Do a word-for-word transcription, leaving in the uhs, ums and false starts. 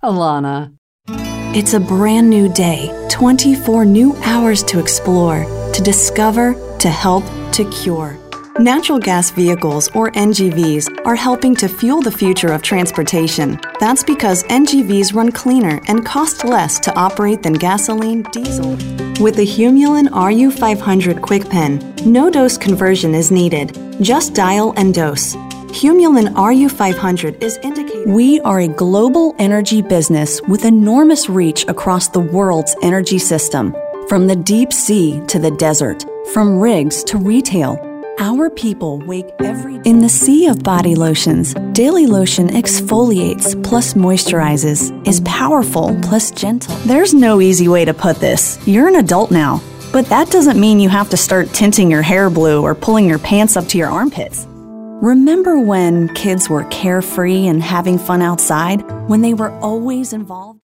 Alana. It's a brand new day, twenty-four new hours to explore, to discover, to help, to cure. Natural gas vehicles, or N G Vs, are helping to fuel the future of transportation. That's because N G Vs run cleaner and cost less to operate than gasoline, diesel. With the Humulin R U five hundred QuickPen, no dose conversion is needed. Just dial and dose. Humulin R U five hundred is indicated. We are a global energy business with enormous reach across the world's energy system. From the deep sea to the desert, from rigs to retail, our people wake every day. In the sea of body lotions, Daily Lotion exfoliates plus moisturizes, is powerful plus gentle. There's no easy way to put this. You're an adult now, but that doesn't mean you have to start tinting your hair blue or pulling your pants up to your armpits. Remember when kids were carefree and having fun outside, when they were always involved?